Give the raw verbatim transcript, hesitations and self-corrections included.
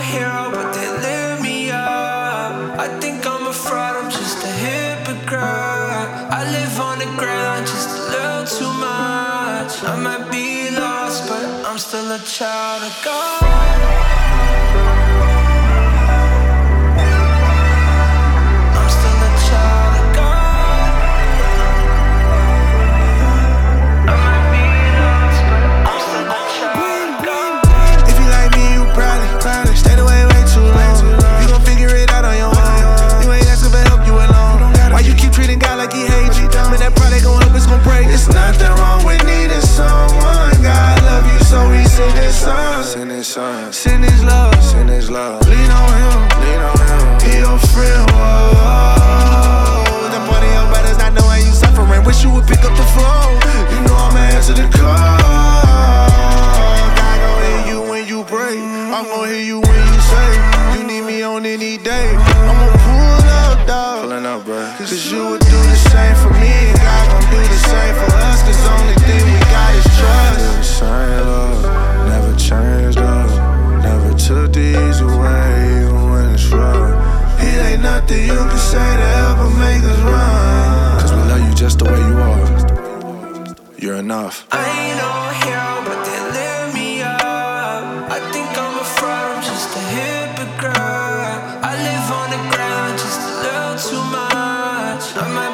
hero, but they lift me up. I think I'm a fraud, I'm just a hypocrite. I live on the ground, just a little too much. I might be lost, but I'm still a child of God. Send his love, send his love. Lean on him, lean on him. He your friend, whoa. The money your brothers not knowing you suffering. Wish you would pick up the phone. You know I'ma answer the call. God gon' hear you when you pray. I'm gon' hear you when you say you need me on any day. I'ma pull up, dog. Pulling up, bro. Cause you would do the same for me, and God gon' do the same for us. Cause the only thing we got is trust. The same love, never changed up. Never took the easy way, even when it's rough. It ain't nothing you can say to ever make us run. Cause we love you just the way you are. You're enough. I ain't no hero, but they lift me up. I think I'm a fraud, I'm just a hypocrite. I live on the ground, just a little too much. I might